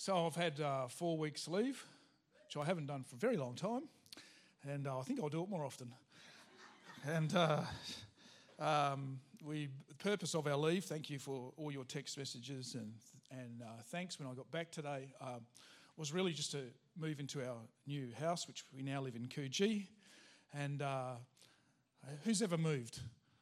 So I've had 4 weeks leave, which I haven't done for a very long time, and I think I'll do it more often. And the purpose of our leave, thank you for all your text messages and thanks when I got back today, was really just to move into our new house, which we now live in Coogee. And who's ever moved?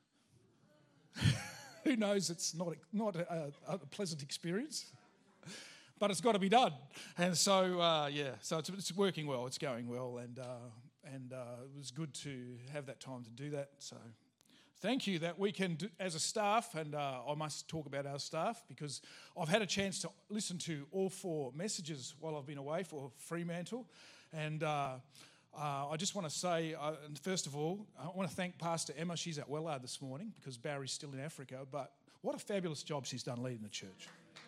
Who knows it's not a pleasant experience, but it's got to be done. And so, so it's working well, it's going well, and it was good to have that time to do that. So thank you that we can, as a staff, and I must talk about our staff because I've had a chance to listen to all 4 messages while I've been away for Fremantle. And I just want to say, first of all, I want to thank Pastor Emma. She's at Wellard this morning because Barry's still in Africa, but what a fabulous job she's done leading the church.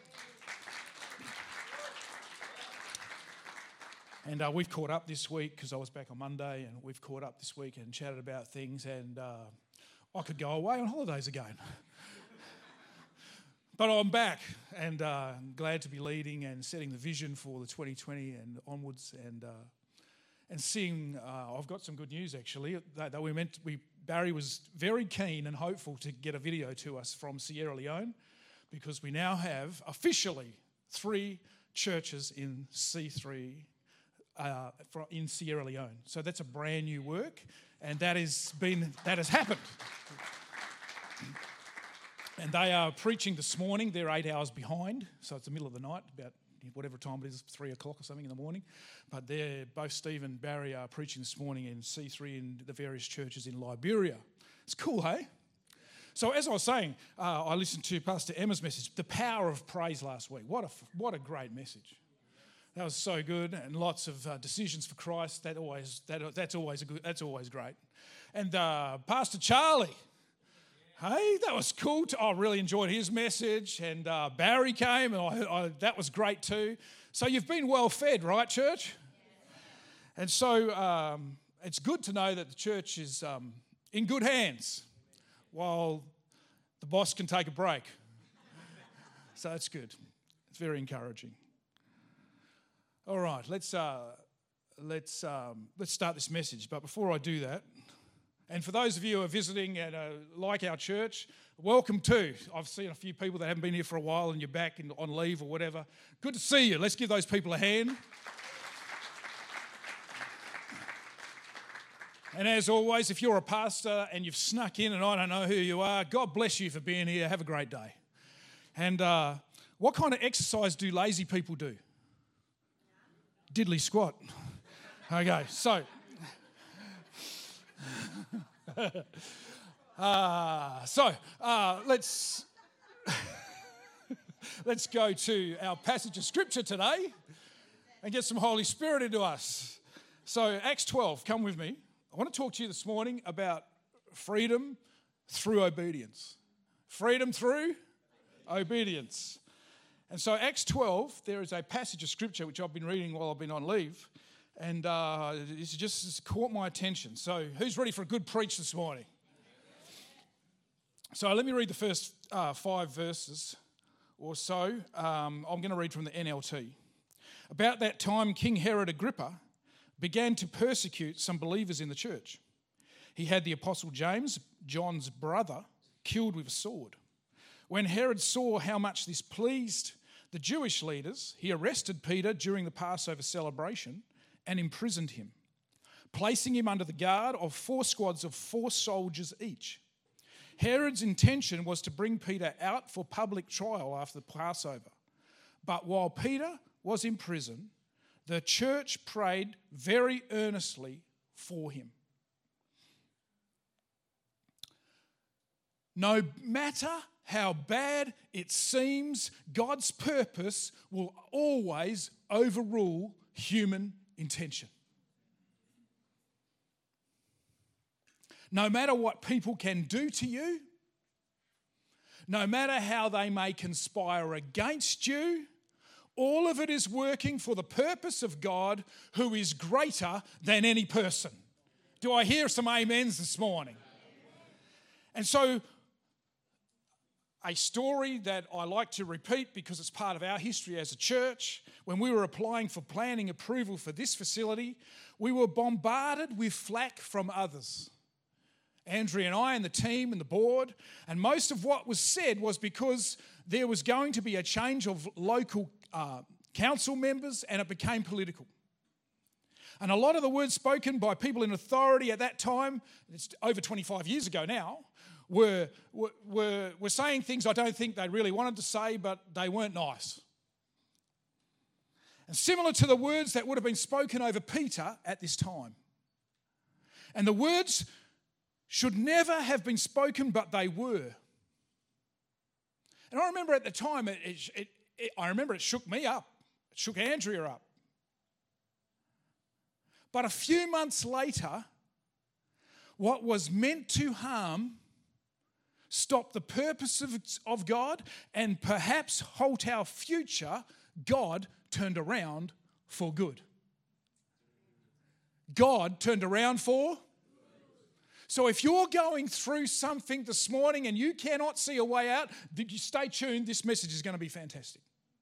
And we've caught up this week because I was back on Monday, and we've caught up this week and chatted about things, and I could go away on holidays again. But I'm back, and I'm glad to be leading and setting the vision for the 2020 and onwards, and seeing. I've got some good news actually. That Barry was very keen and hopeful to get a video to us from Sierra Leone, because we now have officially 3 churches in C3 in Sierra Leone. So that's a brand new work, and that has happened. And they are preaching this morning. They're 8 hours behind, so it's the middle of the night, about whatever time it is, 3 o'clock or something in the morning. But both Steve and Barry are preaching this morning in C3 in the various churches in Liberia. It's cool, hey? So as I was saying, I listened to Pastor Emma's message, The Power of Praise, last week. What a great message. That was so good, and lots of decisions for Christ. That's always great. And Pastor Charlie, hey, that was cool. I really enjoyed his message, and Barry came, and that was great too. So you've been well fed, right, church? And so it's good to know that the church is in good hands while the boss can take a break. So that's good. It's very encouraging. All right, let's start this message. But before I do that, and for those of you who are visiting and like our church, welcome too. I've seen a few people that haven't been here for a while and you're back on leave or whatever. Good to see you. Let's give those people a hand. And as always, if you're a pastor and you've snuck in and I don't know who you are, God bless you for being here. Have a great day. And what kind of exercise do lazy people do? Diddly squat. Okay, so let's go to our passage of scripture today and get some Holy Spirit into us. So Acts 12, come with me. I want to talk to you this morning about freedom through obedience. Freedom through obedience. And so Acts 12, there is a passage of scripture which I've been reading while I've been on leave, and it's just caught my attention. So who's ready for a good preach this morning? So let me read the first 5 verses or so. I'm going to read from the NLT. About that time, King Herod Agrippa began to persecute some believers in the church. He had the apostle James, John's brother, killed with a sword. When Herod saw how much this pleased the Jewish leaders, he arrested Peter during the Passover celebration and imprisoned him, placing him under the guard of 4 squads of 4 soldiers each. Herod's intention was to bring Peter out for public trial after the Passover. But while Peter was in prison, the church prayed very earnestly for him. No matter how bad it seems, God's purpose will always overrule human intention. No matter what people can do to you, no matter how they may conspire against you, all of it is working for the purpose of God, who is greater than any person. Do I hear some amens this morning? And so a story that I like to repeat because it's part of our history as a church. When we were applying for planning approval for this facility, we were bombarded with flack from others. Andrea and I and the team and the board, and most of what was said was because there was going to be a change of local council members and it became political. And a lot of the words spoken by people in authority at that time, it's over 25 years ago now, were saying things I don't think they really wanted to say, but they weren't nice. And similar to the words that would have been spoken over Peter at this time. And the words should never have been spoken, but they were. And I remember at the time, it shook me up. It shook Andrea up. But a few months later, what was meant to harm stopped the purpose of God and perhaps halt our future, God turned around for good. God turned around for. So if you're going through something this morning and you cannot see a way out, stay tuned. This message is going to be fantastic.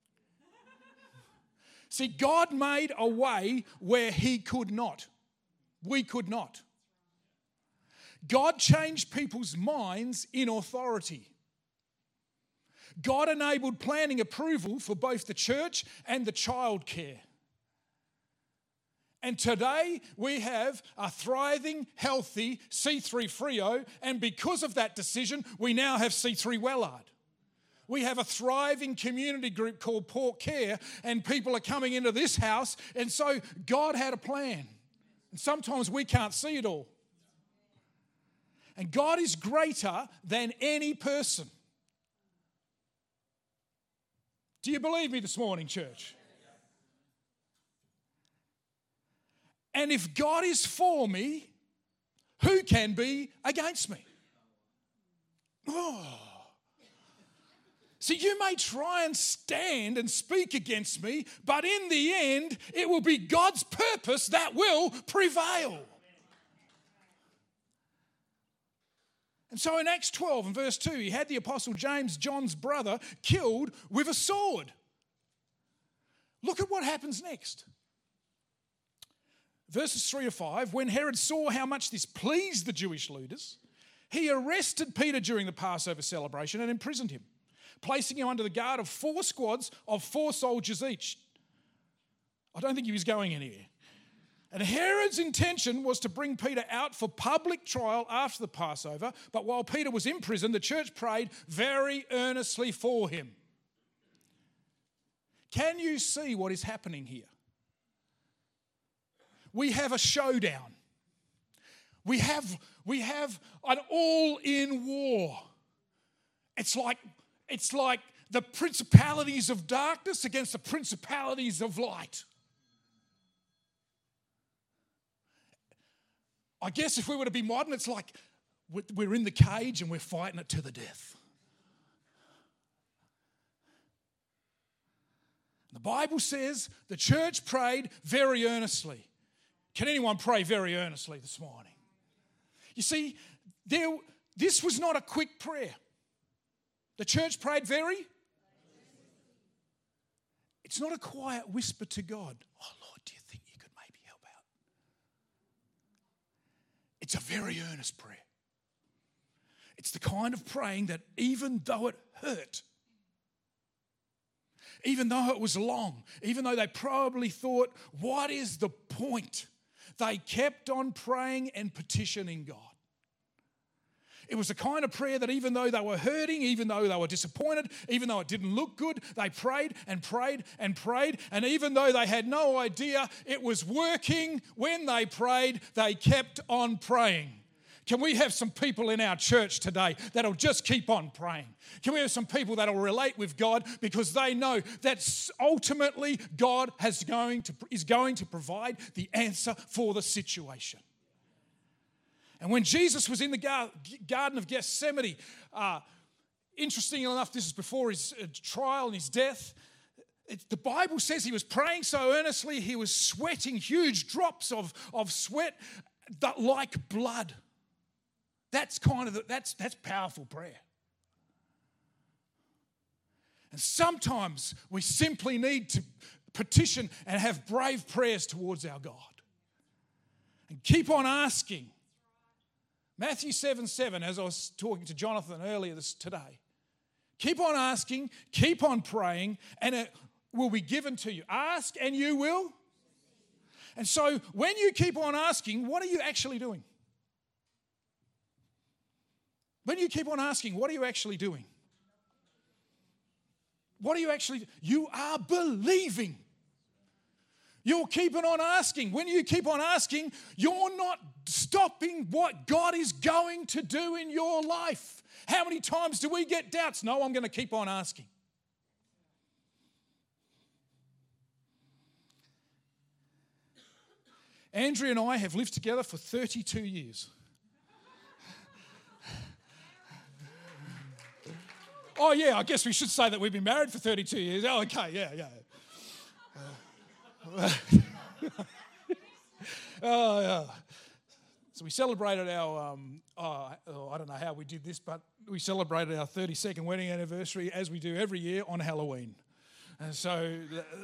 See, God made a way where He could not. We could not. God changed people's minds in authority. God enabled planning approval for both the church and the childcare. And today we have a thriving, healthy C3 Freo, and because of that decision, we now have C3 Wellard. We have a thriving community group called Port Care, and people are coming into this house, and so God had a plan. And sometimes we can't see it all. And God is greater than any person. Do you believe me this morning, church? And if God is for me, who can be against me? Oh. See, you may try and stand and speak against me, but in the end, it will be God's purpose that will prevail. And so in Acts 12 and verse 2, he had the apostle James, John's brother, killed with a sword. Look at what happens next. Verses 3 to 5, when Herod saw how much this pleased the Jewish leaders, he arrested Peter during the Passover celebration and imprisoned him, placing him under the guard of 4 squads of 4 soldiers each. I don't think he was going anywhere. And Herod's intention was to bring Peter out for public trial after the Passover, but while Peter was in prison, the church prayed very earnestly for him. Can you see what is happening here? We have a showdown. We have an all-in war. It's like the principalities of darkness against the principalities of light. I guess if we were to be modern, it's like we're in the cage and we're fighting it to the death. The Bible says the church prayed very earnestly. Can anyone pray very earnestly this morning? You see, this was not a quick prayer. The church prayed very. It's not a quiet whisper to God. Oh, Lord, do you think you could maybe help out? It's a very earnest prayer. It's the kind of praying that even though it hurt, even though it was long, even though they probably thought, what is the point? They kept on praying and petitioning God. It was the kind of prayer that even though they were hurting, even though they were disappointed, even though it didn't look good, they prayed and prayed and prayed. And even though they had no idea it was working, when they prayed, they kept on praying. Can we have some people in our church today that'll just keep on praying? Can we have some people that'll relate with God because they know that ultimately God is going to provide the answer for the situation? And when Jesus was in the Garden of Gethsemane, interestingly enough, this is before his trial and his death, the Bible says he was praying so earnestly, he was sweating huge drops of sweat that like blood. That's powerful prayer. And sometimes we simply need to petition and have brave prayers towards our God. And keep on asking. Matthew 7:7, as I was talking to Jonathan earlier today. Keep on asking, keep on praying, and it will be given to you. Ask and you will. And so when you keep on asking, what are you actually doing? When you keep on asking, what are you actually doing? What are you actually? You are believing. You're keeping on asking. When you keep on asking, you're not stopping what God is going to do in your life. How many times do we get doubts? No, I'm going to keep on asking. Andrea and I have lived together for 32 years. Oh, yeah, I guess we should say that we've been married for 32 years. Oh, okay, yeah. Oh, yeah. So we celebrated our, I don't know how we did this, but we celebrated our 32nd wedding anniversary as we do every year on Halloween. And so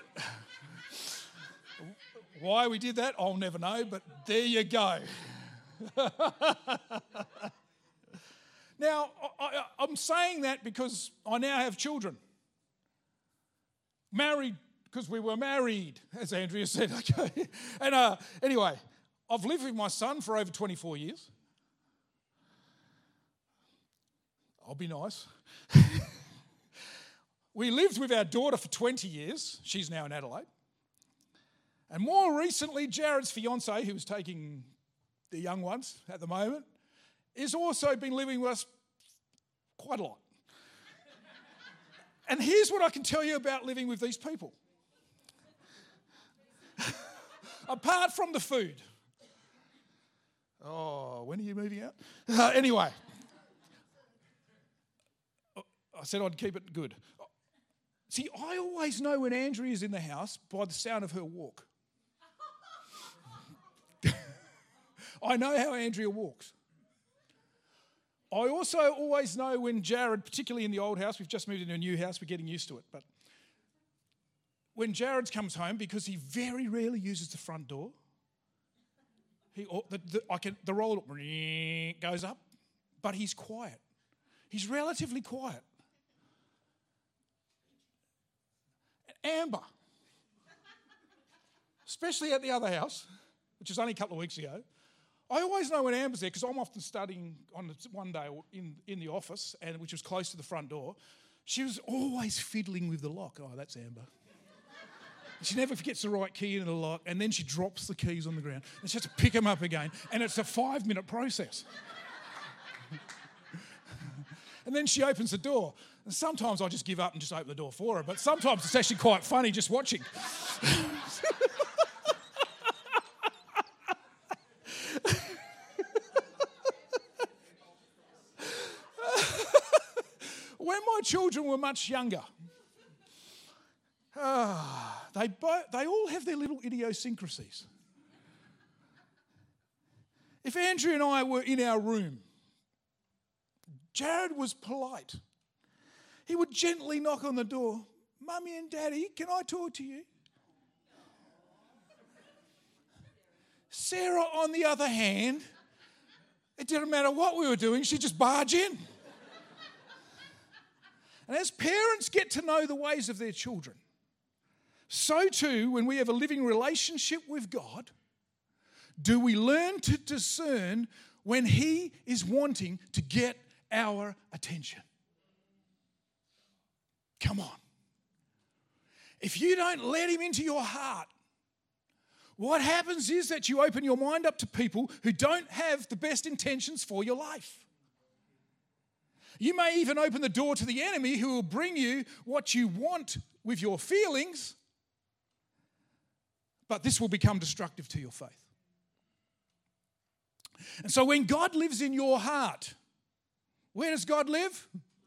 why we did that, I'll never know, but there you go. Now, I'm saying that because I now have children. Married, because we were married, as Andrea said. Okay. And anyway, I've lived with my son for over 24 years. I'll be nice. We lived with our daughter for 20 years. She's now in Adelaide. And more recently, Jared's fiancée, who's taking the young ones at the moment, has also been living with us quite a lot. And here's what I can tell you about living with these people. Apart from the food. Oh, when are you moving out? Anyway. I said I'd keep it good. See, I always know when Andrea is in the house by the sound of her walk. I know how Andrea walks. I also always know when Jared, particularly in the old house, we've just moved into a new house, we're getting used to it, but when Jared comes home, because he very rarely uses the front door, the roll goes up, but he's quiet. He's relatively quiet. Amber, especially at the other house, which was only a couple of weeks ago, I always know when Amber's there because I'm often studying on one day in the office, and which was close to the front door. She was always fiddling with the lock. Oh, that's Amber. She never gets the right key in the lock, and then she drops the keys on the ground, and she has to pick them up again, and it's a 5-minute process. And then she opens the door, and sometimes I just give up and just open the door for her, but sometimes it's actually quite funny just watching. When my children were much younger, they all have their little idiosyncrasies. If Andrea and I were in our room, Jared was polite. He would gently knock on the door. Mummy and Daddy, can I talk to you? Sarah, on the other hand, it didn't matter what we were doing, she'd just barge in. And as parents get to know the ways of their children, so too, when we have a living relationship with God, do we learn to discern when He is wanting to get our attention. Come on. If you don't let Him into your heart, what happens is that you open your mind up to people who don't have the best intentions for your life. You may even open the door to the enemy who will bring you what you want with your feelings, but this will become destructive to your faith. And so when God lives in your heart, where does God live?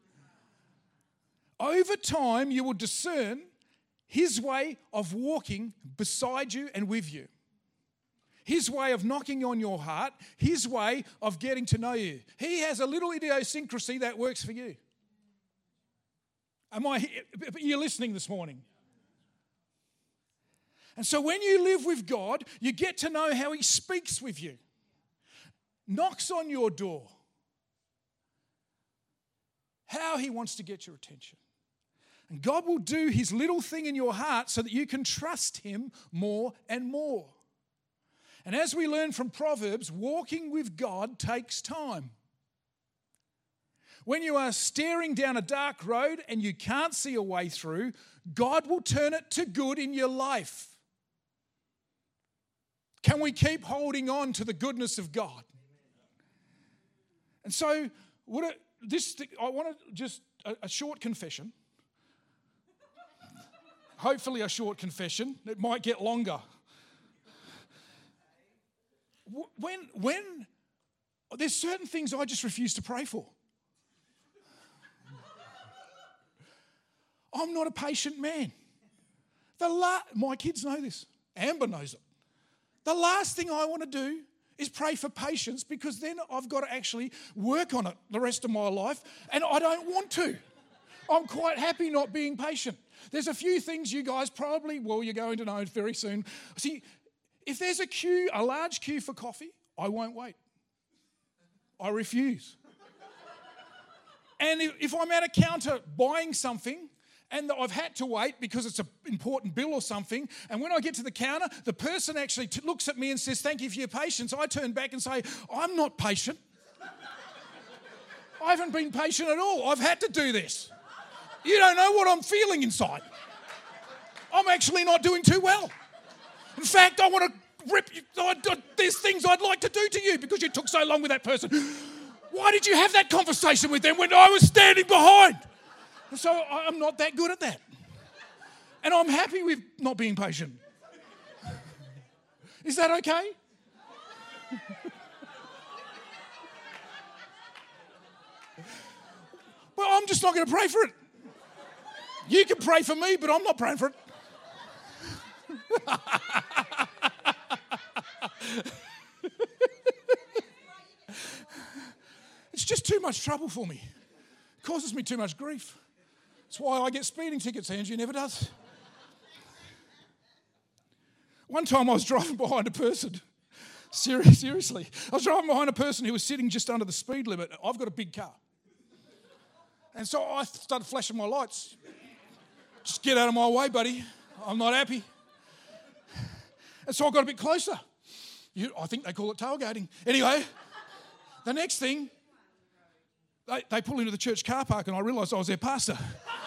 Over time, you will discern His way of walking beside you and with you. His way of knocking on your heart, His way of getting to know you. He has a little idiosyncrasy that works for you. You're listening this morning? And so when you live with God, you get to know how He speaks with you, knocks on your door, how He wants to get your attention. And God will do His little thing in your heart so that you can trust Him more and more. And as we learn from Proverbs, walking with God takes time. When you are staring down a dark road and you can't see a way through, God will turn it to good in your life. Can we keep holding on to the goodness of God? And so, I want to just a short confession. Hopefully a short confession. It might get longer. When there's certain things I just refuse to pray for. I'm not a patient man. My kids know this. Amber knows it. The last thing I want to do is pray for patience, because then I've got to actually work on it the rest of my life, and I don't want to. I'm quite happy not being patient. There's a few things you guys you're going to know very soon. See, if there's a large queue for coffee, I won't wait. I refuse. And if I'm at a counter buying something, and I've had to wait because it's an important bill or something, and when I get to the counter, the person actually looks at me and says, "Thank you for your patience," I turn back and say, "I'm not patient. I haven't been patient at all. I've had to do this. You don't know what I'm feeling inside. I'm actually not doing too well. In fact, I want to rip you. There's things I'd like to do to you because you took so long with that person. Why did you have that conversation with them when I was standing behind?" So I'm not that good at that. And I'm happy with not being patient. Is that okay? Well, I'm just not going to pray for it. You can pray for me, but I'm not praying for it. It's just too much trouble for me. It causes me too much grief. That's why I get speeding tickets. Angie never does. One time I was driving behind a person. Seriously. I was driving behind a person who was sitting just under the speed limit. I've got a big car. And so I started flashing my lights. Just get out of my way, buddy. I'm not happy. And so I got a bit closer. I think they call it tailgating. Anyway, the next thing, they pull into the church car park and I realised I was their pastor.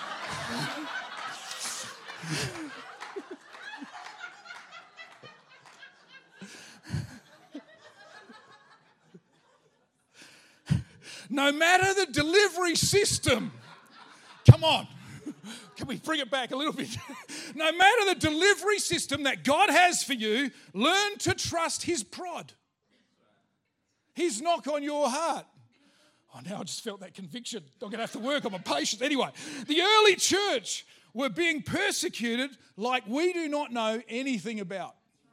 No matter the delivery system, come on, can we bring it back a little bit? No matter the delivery system that God has for you, learn to trust His prod. His knock on your heart. Oh, now I just felt that conviction. I'm going to have to work on my patience. Anyway, the early church were being persecuted like we do not know anything about.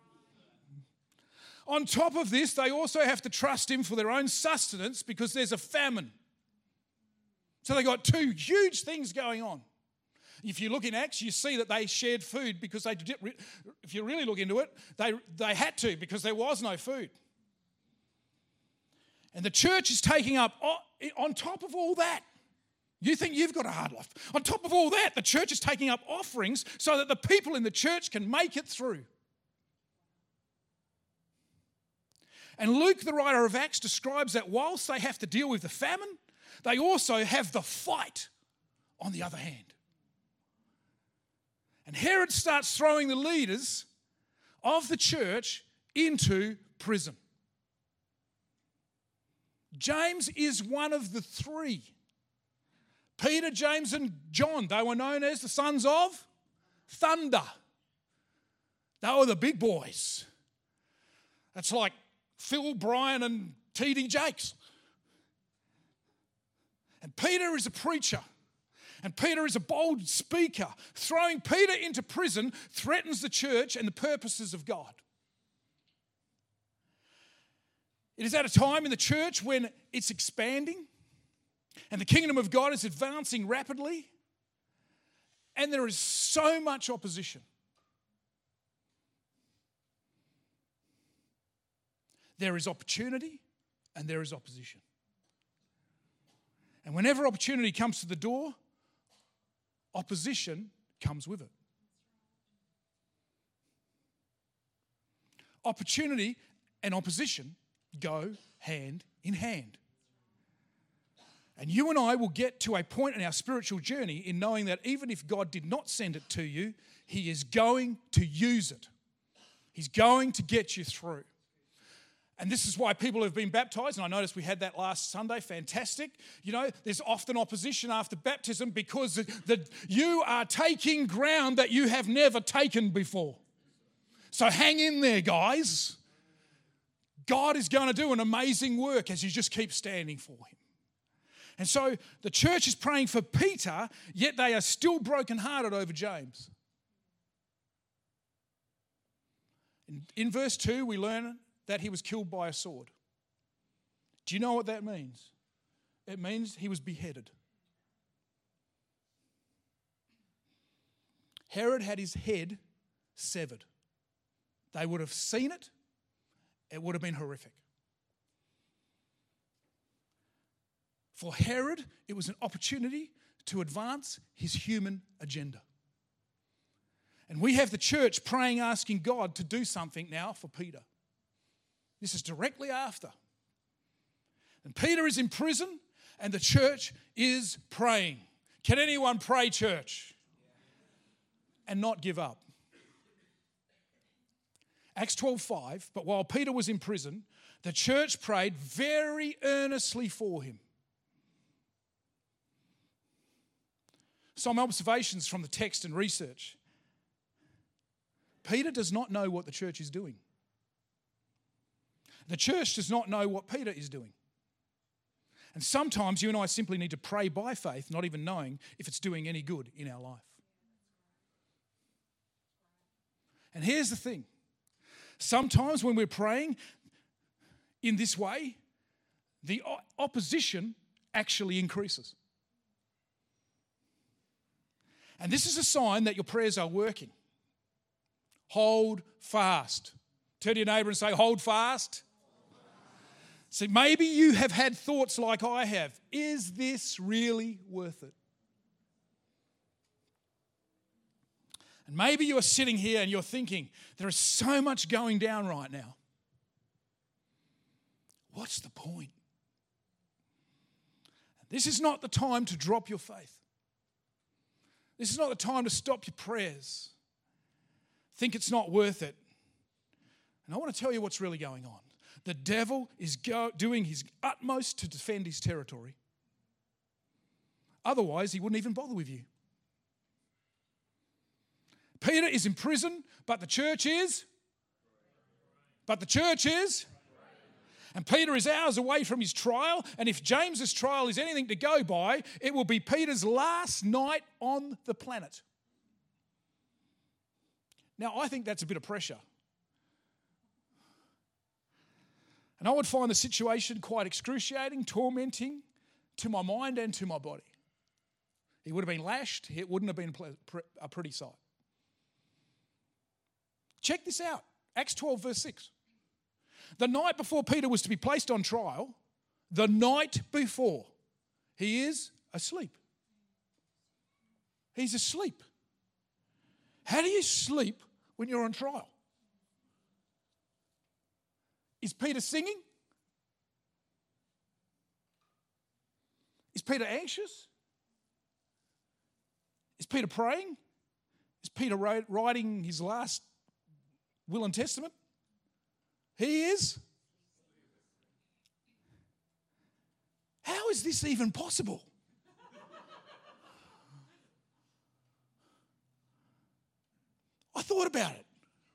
On top of this, they also have to trust Him for their own sustenance because there's a famine. So they got two huge things going on. If you look in Acts, you see that they shared food because they did. If you really look into it, they had to because there was no food. And the church is taking up, on top of all that, you think you've got a hard life. On top of all that, the church is taking up offerings so that the people in the church can make it through. And Luke, the writer of Acts, describes that whilst they have to deal with the famine, they also have the fight on the other hand. And Herod starts throwing the leaders of the church into prison. James is one of the three. Peter, James, and John, they were known as the sons of thunder. They were the big boys. That's like Phil, Brian, and T.D. Jakes. And Peter is a preacher. And Peter is a bold speaker. Throwing Peter into prison threatens the church and the purposes of God. It is at a time in the church when it's expanding and the kingdom of God is advancing rapidly. And there is so much opposition. There is opportunity and there is opposition. And whenever opportunity comes to the door, opposition comes with it. Opportunity and opposition go hand in hand. And you and I will get to a point in our spiritual journey in knowing that even if God did not send it to you, He is going to use it. He's going to get you through. And this is why people have been baptized, and I noticed we had that last Sunday, fantastic. You know, there's often opposition after baptism because you are taking ground that you have never taken before. So hang in there, guys. God is going to do an amazing work as you just keep standing for Him. And so the church is praying for Peter, yet they are still brokenhearted over James. In verse 2, we learn that he was killed by a sword. Do you know what that means? It means he was beheaded. Herod had his head severed. They would have seen it. It would have been horrific. For Herod, it was an opportunity to advance his human agenda. And we have the church praying, asking God to do something now for Peter. This is directly after. And Peter is in prison and the church is praying. Can anyone pray, church? And not give up? Acts 12:5, but while Peter was in prison, the church prayed very earnestly for him. Some observations from the text and research. Peter does not know what the church is doing. The church does not know what Peter is doing. And sometimes you and I simply need to pray by faith, not even knowing if it's doing any good in our life. And here's the thing. Sometimes when we're praying in this way, the opposition actually increases. And this is a sign that your prayers are working. Hold fast. Turn to your neighbour and say, hold fast. See, maybe you have had thoughts like I have. Is this really worth it? And maybe you're sitting here and you're thinking, there is so much going down right now. What's the point? This is not the time to drop your faith. This is not the time to stop your prayers. Think it's not worth it. And I want to tell you what's really going on. The devil is doing his utmost to defend his territory. Otherwise, he wouldn't even bother with you. Peter is in prison, but the church is. And Peter is hours away from his trial. And if James's trial is anything to go by, it will be Peter's last night on the planet. Now, I think that's a bit of pressure. And I would find the situation quite excruciating, tormenting to my mind and to my body. He would have been lashed. It wouldn't have been a pretty sight. Check this out. Acts 12, verse 6. The night before Peter was to be placed on trial, the night before, he is asleep. He's asleep. How do you sleep when you're on trial? Is Peter singing? Is Peter anxious? Is Peter praying? Is Peter writing his last will and testament? He is. How is this even possible? I thought about it.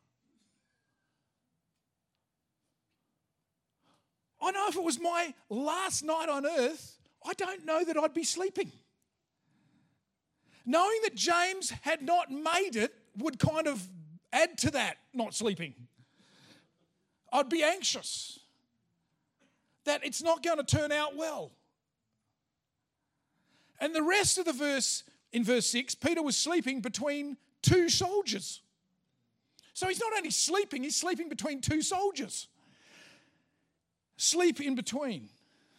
I know if it was my last night on earth, I don't know that I'd be sleeping. Knowing that James had not made it would kind of add to that not sleeping. I'd be anxious that it's not going to turn out well. And the rest of the verse in verse 6, Peter was sleeping between two soldiers. So he's not only sleeping, he's sleeping between two soldiers. Sleep in between.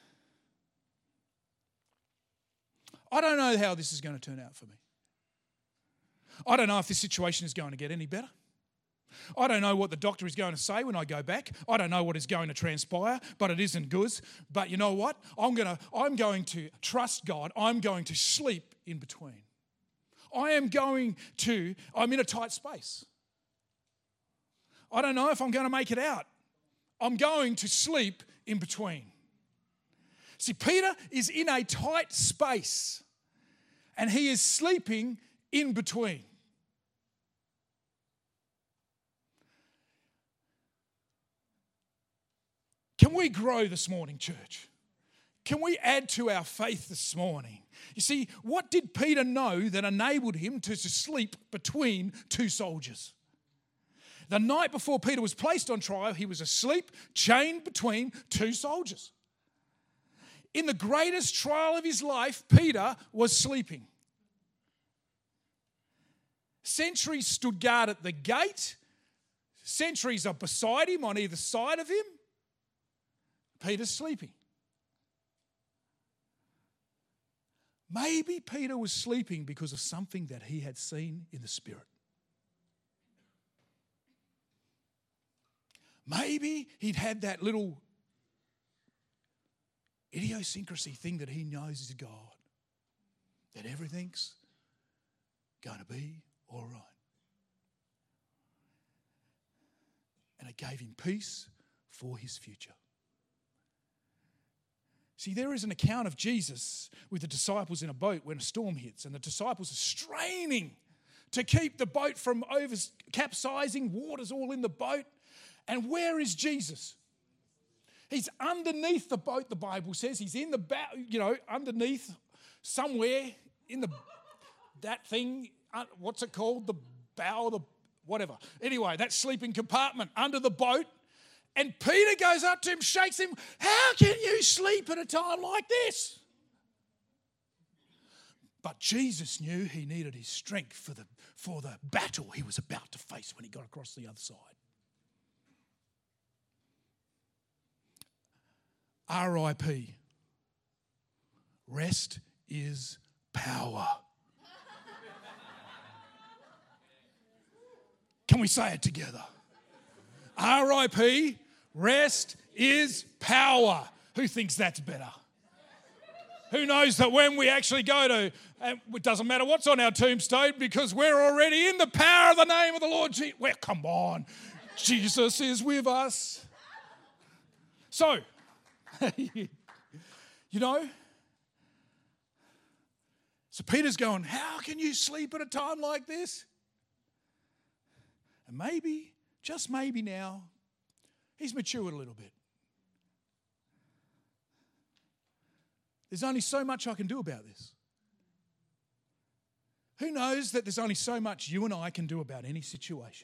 I don't know how this is going to turn out for me. I don't know if this situation is going to get any better. I don't know what the doctor is going to say when I go back. I don't know what is going to transpire, but it isn't good. But you know what? I'm going to trust God. I'm going to sleep in between. I'm in a tight space. I don't know if I'm going to make it out. I'm going to sleep in between. See, Peter is in a tight space and he is sleeping in between. Can we grow this morning, church? Can we add to our faith this morning? You see, what did Peter know that enabled him to sleep between two soldiers? The night before Peter was placed on trial, he was asleep, chained between two soldiers. In the greatest trial of his life, Peter was sleeping. Sentries stood guard at the gate. Sentries are beside him on either side of him. Peter's sleeping. Maybe Peter was sleeping because of something that he had seen in the Spirit. Maybe he'd had that little idiosyncrasy thing that he knows is God, that everything's going to be all right. And it gave him peace for his future. See, there is an account of Jesus with the disciples in a boat when a storm hits, and the disciples are straining to keep the boat from capsizing, water's all in the boat. And where is Jesus? He's underneath the boat, the Bible says. He's in the bow, underneath somewhere in that thing, what's it called? The bow, whatever. Anyway, that sleeping compartment under the boat. And Peter goes up to him, shakes him. How can you sleep at a time like this? But Jesus knew he needed his strength for the battle he was about to face when he got across the other side. R.I.P. Rest is power. Can we say it together? R.I.P. Rest is power. Who thinks that's better? Who knows that when we actually go to, it doesn't matter what's on our tombstone because we're already in the power of the name of the Lord Jesus. Well, come on. Jesus is with us. So, so Peter's going, how can you sleep at a time like this? And maybe, just maybe now, he's matured a little bit. There's only so much I can do about this. Who knows that there's only so much you and I can do about any situation?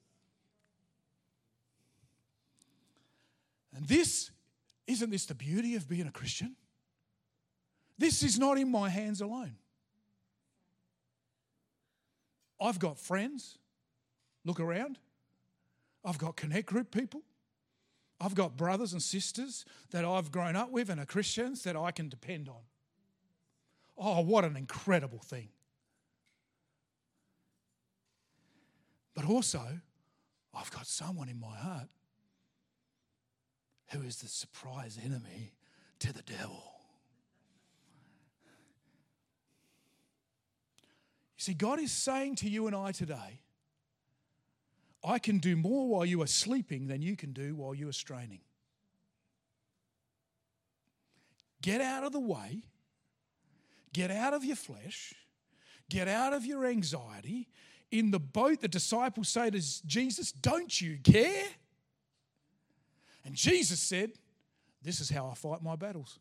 And isn't this the beauty of being a Christian? This is not in my hands alone. I've got friends. Look around. I've got connect group people. I've got brothers and sisters that I've grown up with and are Christians that I can depend on. Oh, what an incredible thing. But also, I've got someone in my heart who is the surprise enemy to the devil. You see, God is saying to you and I today, I can do more while you are sleeping than you can do while you are straining. Get out of the way. Get out of your flesh. Get out of your anxiety. In the boat, the disciples say to Jesus, don't you care? And Jesus said, this is how I fight my battles.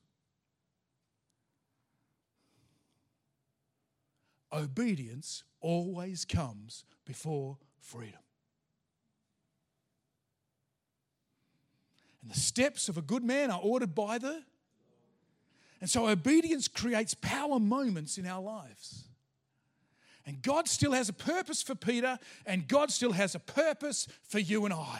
Obedience always comes before freedom. And the steps of a good man are ordered by the... And so obedience creates power moments in our lives. And God still has a purpose for Peter, and God still has a purpose for you and I.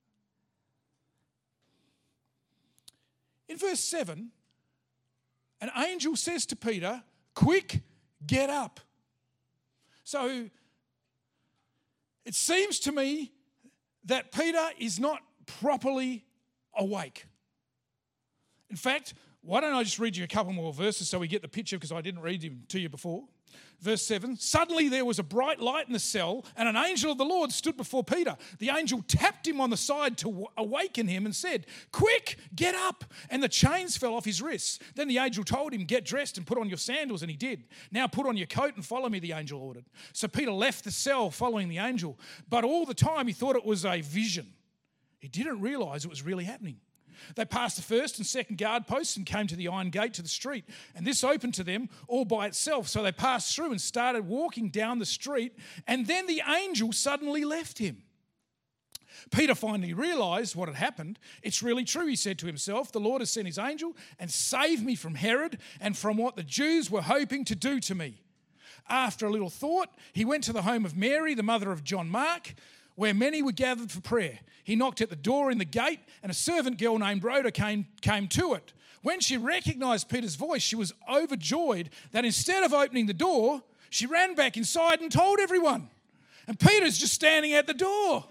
In verse 7, an angel says to Peter, "Quick, get up." So it seems to me that Peter is not properly awake. In fact, why don't I just read you a couple more verses so we get the picture, because I didn't read them to you before. Verse 7, "Suddenly there was a bright light in the cell, and an angel of the Lord stood before Peter. The angel tapped him on the side to awaken him and said, 'Quick, get up.' And the chains fell off his wrists. Then the angel told him, 'Get dressed and put on your sandals,' and he did. 'Now put on your coat and follow me,' the angel ordered. So Peter left the cell following the angel, but all the time he thought it was a vision. He didn't realize it was really happening. They passed the first and second guard posts and came to the iron gate to the street. And this opened to them all by itself. So they passed through and started walking down the street. And then the angel suddenly left him. Peter finally realized what had happened. 'It's really true,' he said to himself. 'The Lord has sent his angel and saved me from Herod and from what the Jews were hoping to do to me.' After a little thought, he went to the home of Mary, the mother of John Mark, where many were gathered for prayer. He knocked at the door in the gate, and a servant girl named Rhoda came to it. When she recognized Peter's voice, she was overjoyed that instead of opening the door, she ran back inside and told everyone. And Peter's just standing at the door.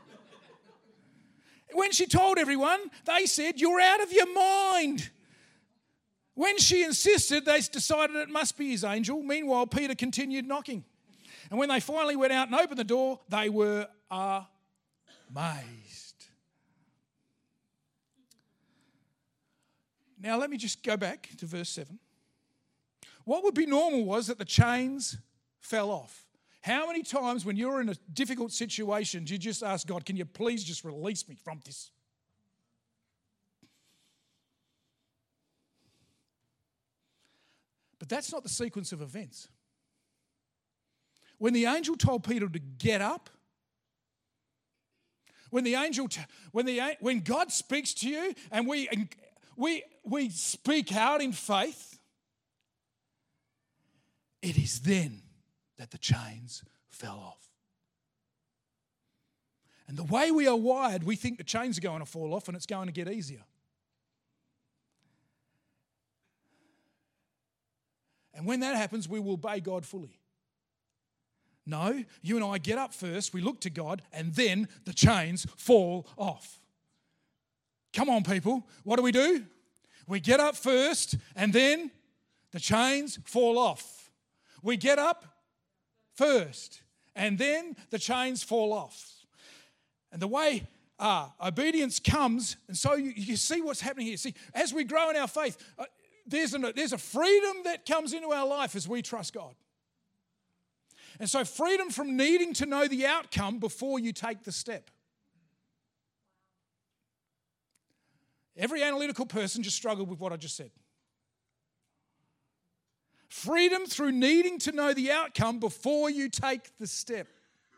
When she told everyone, they said, "You're out of your mind." When she insisted, they decided it must be his angel. Meanwhile, Peter continued knocking. And when they finally went out and opened the door, they were amazed. Now let me just go back to verse 7. What would be normal was that the chains fell off. How many times when you're in a difficult situation do you just ask God, "Can you please just release me from this?" But that's not the sequence of events. When the angel told Peter to get up, when God speaks to you and we speak out in faith, it is then that the chains fell off. And the way we are wired, we think the chains are going to fall off and it's going to get easier. And when that happens, we will obey God fully. No, you and I get up first, we look to God, and then the chains fall off. Come on, people. What do? We get up first, and then the chains fall off. We get up first, and then the chains fall off. And the way obedience comes, and so you see what's happening here. See, as we grow in our faith, there's a freedom that comes into our life as we trust God. And so freedom from needing to know the outcome before you take the step. Every analytical person just struggled with what I just said. Freedom through needing to know the outcome before you take the step.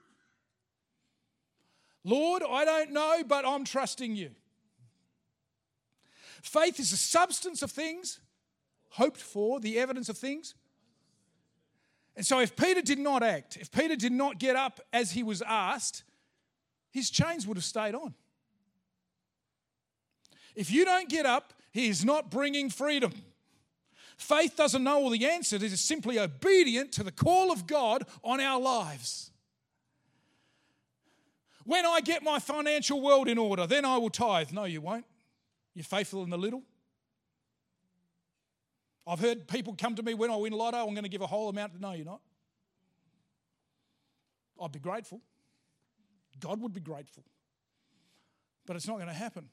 Lord, I don't know, but I'm trusting you. Faith is the substance of things hoped for, the evidence of things. And so if Peter did not act, if Peter did not get up as he was asked, his chains would have stayed on. If you don't get up, he is not bringing freedom. Faith doesn't know all the answers. It is simply obedient to the call of God on our lives. When I get my financial world in order, then I will tithe. No, you won't. You're faithful in the little. I've heard people come to me, when I win lotto, I'm going to give a whole amount. No, you're not. I'd be grateful. God would be grateful. But it's not going to happen.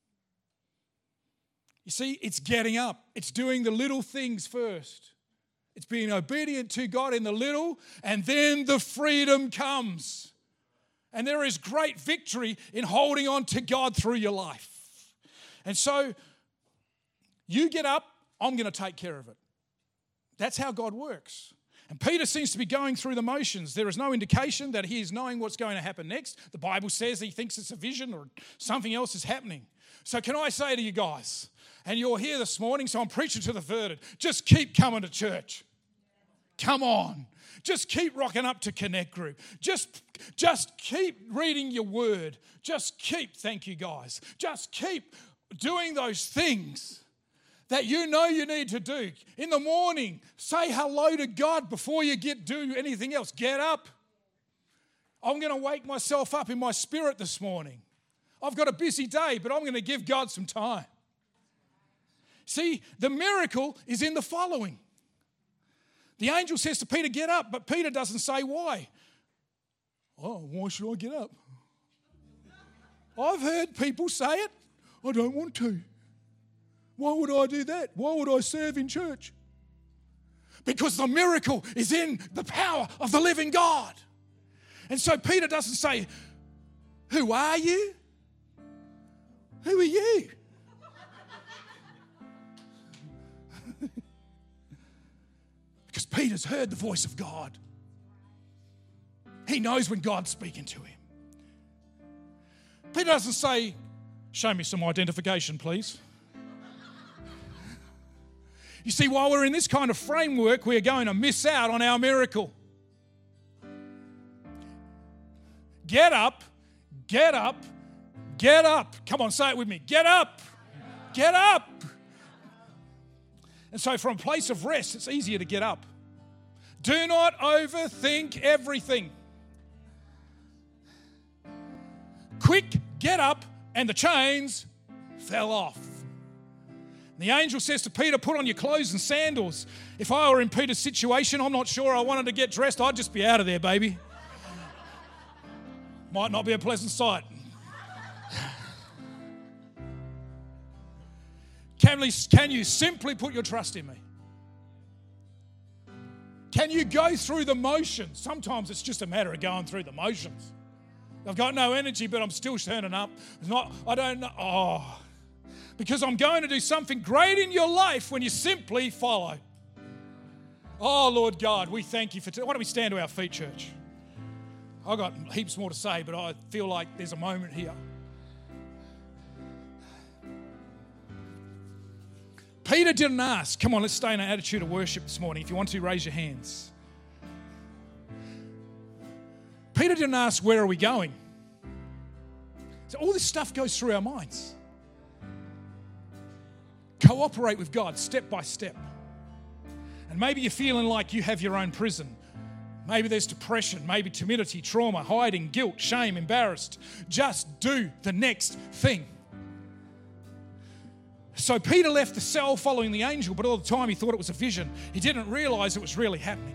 You see, it's getting up. It's doing the little things first. It's being obedient to God in the little, and then the freedom comes. And there is great victory in holding on to God through your life. And so you get up, I'm going to take care of it. That's how God works. And Peter seems to be going through the motions. There is no indication that he is knowing what's going to happen next. The Bible says he thinks it's a vision or something else is happening. So can I say to you guys, and you're here this morning, so I'm preaching to the verdict, just keep coming to church. Come on. Just keep rocking up to Connect Group. Just keep reading your word. Thank you guys. Just keep doing those things that you know you need to do. In the morning, say hello to God before you do anything else. Get up. I'm going to wake myself up in my spirit this morning. I've got a busy day, but I'm going to give God some time. See, the miracle is in the following. The angel says to Peter, get up, but Peter doesn't say why. Oh, why should I get up? I've heard people say it. I don't want to. Why would I do that? Why would I serve in church? Because the miracle is in the power of the living God. And so Peter doesn't say, who are you? Who are you? Because Peter's heard the voice of God. He knows when God's speaking to him. Peter doesn't say, show me some identification, please. You see, while we're in this kind of framework, we're going to miss out on our miracle. Get up, get up, get up. Come on, say it with me. Get up, get up. And so from a place of rest, it's easier to get up. Do not overthink everything. Quick, get up, and the chains fell off. The angel says to Peter, put on your clothes and sandals. If I were in Peter's situation, I'm not sure I wanted to get dressed. I'd just be out of there, baby. Might not be a pleasant sight. Can you simply put your trust in me? Can you go through the motions? Sometimes it's just a matter of going through the motions. I've got no energy, but I'm still turning up. I don't know. Because I'm going to do something great in your life when you simply follow. Oh, Lord God, we thank you for today. Why don't we stand to our feet, church? I've got heaps more to say, but I feel like there's a moment here. Peter didn't ask. Come on, let's stay in an attitude of worship this morning. If you want to, raise your hands. Peter didn't ask, where are we going? So all this stuff goes through our minds. Cooperate with God step by step. And maybe you're feeling like you have your own prison. Maybe there's depression, maybe timidity, trauma, hiding, guilt, shame, embarrassed. Just do the next thing. So Peter left the cell following the angel, but all the time he thought it was a vision. He didn't realize it was really happening.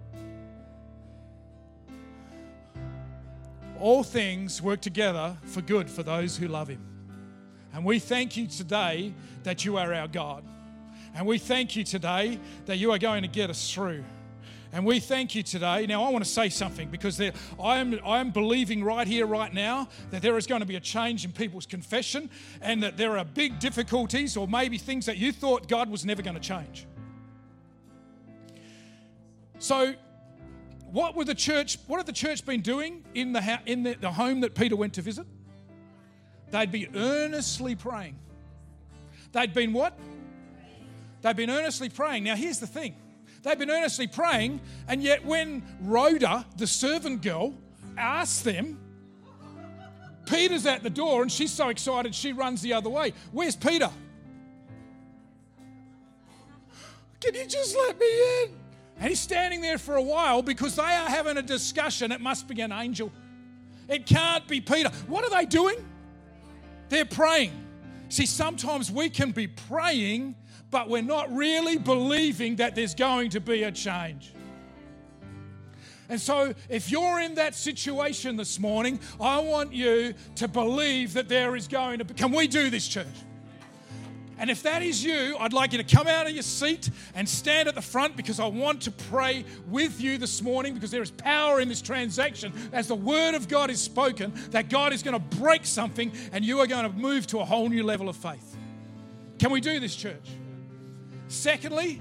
All things work together for good for those who love him. And we thank you today that you are our God. And we thank you today that you are going to get us through. And we thank you today. Now, I want to say something because I am believing right here, right now, that there is going to be a change in people's confession and that there are big difficulties or maybe things that you thought God was never going to change. So, what had the church been doing in the home that Peter went to visit? They'd be earnestly praying. They'd been what? They'd been earnestly praying. Now, here's the thing. They've been earnestly praying, and yet when Rhoda, the servant girl, asked them, Peter's at the door, and she's so excited she runs the other way. Where's Peter? Can you just let me in? And he's standing there for a while because they are having a discussion. It must be an angel. It can't be Peter. What are they doing? They're praying. See, sometimes we can be praying, but we're not really believing that there's going to be a change. And so if you're in that situation this morning, I want you to believe that there is going to be... Can we do this, church? And if that is you, I'd like you to come out of your seat and stand at the front because I want to pray with you this morning because there is power in this transaction as the word of God is spoken that God is going to break something and you are going to move to a whole new level of faith. Can we do this, church? Secondly,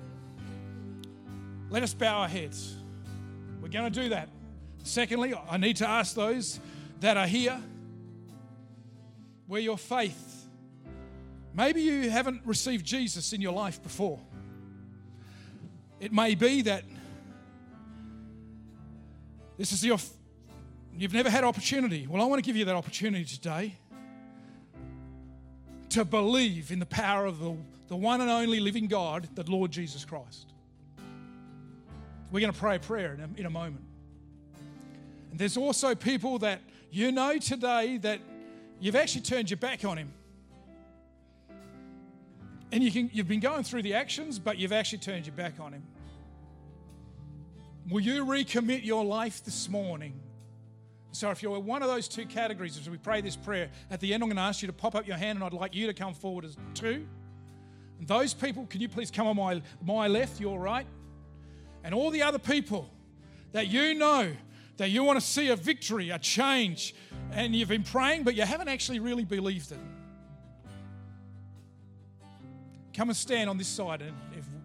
let us bow our heads. We're going to do that. Secondly, I need to ask those that are here where your faith, maybe you haven't received Jesus in your life before. It may be that This is you've never had opportunity. Well, I want to give you that opportunity today to believe in the power of the one and only living God, the Lord Jesus Christ. We're going to pray a prayer in a moment. And there's also people that you know today that you've actually turned your back on Him. And you've been going through the actions, but you've actually turned your back on Him. Will you recommit your life this morning? So if you're one of those two categories, as we pray this prayer, at the end I'm going to ask you to pop up your hand, and I'd like you to come forward as two. And those people, can you please come on my left, your right? And all the other people that you know that you want to see a victory, a change, and you've been praying, but you haven't actually really believed it. Come and stand on this side, and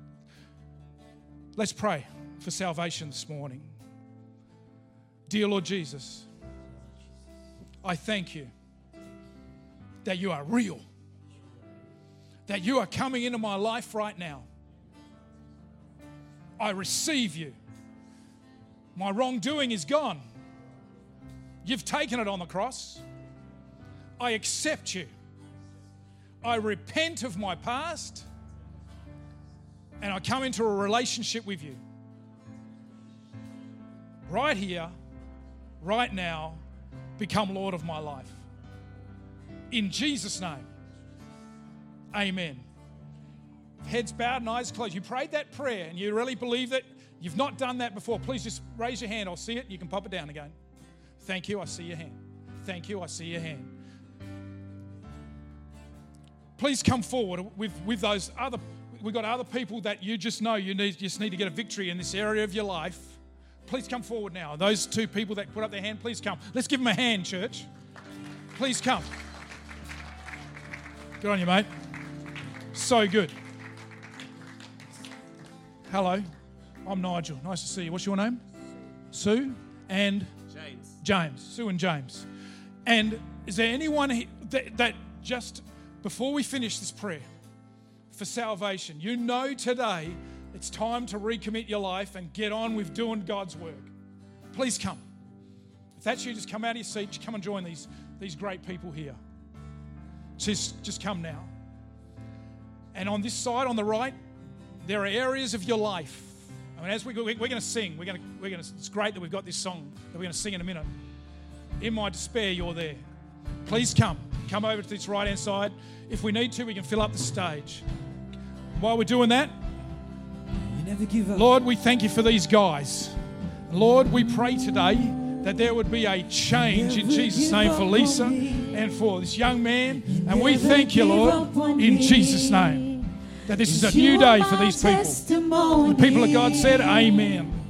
let's pray for salvation this morning. Dear Lord Jesus, I thank you that you are real, that you are coming into my life right now. I receive you. My wrongdoing is gone. You've taken it on the cross. I accept you. I repent of my past, and I come into a relationship with you. Right here, right now, become Lord of my life. In Jesus' name, amen. Heads bowed and eyes closed. You prayed that prayer and you really believe that. You've not done that before. Please just raise your hand. I'll see it. You can pop it down again. Thank you. I see your hand. Thank you. I see your hand. Please come forward with those other. We've got other people that you just know you just need to get a victory in this area of your life. Please come forward now. Those two people that put up their hand, please come. Let's give them a hand, church. Please come. Good on you, mate. So good. Hello. I'm Nigel. Nice to see you. What's your name? Sue and James. Sue and James. And is there anyone that just before we finish this prayer for salvation, you know today it's time to recommit your life and get on with doing God's work? Please come. If that's you, just come out of your seat. Just come and join these great people here. Just come now. And on this side, on the right, there are areas of your life. I mean, as we're going to sing, we're going to. It's great that we've got this song that we're going to sing in a minute. In my despair, you're there. Please come over to this right-hand side. If we need to, we can fill up the stage. While we're doing that, you never give up. Lord, we thank you for these guys. Lord, we pray today that there would be a change in Jesus' name for Lisa and for this young man. And we thank you, Lord, in Jesus' name, that this is a new day for these people. The people of God said, amen.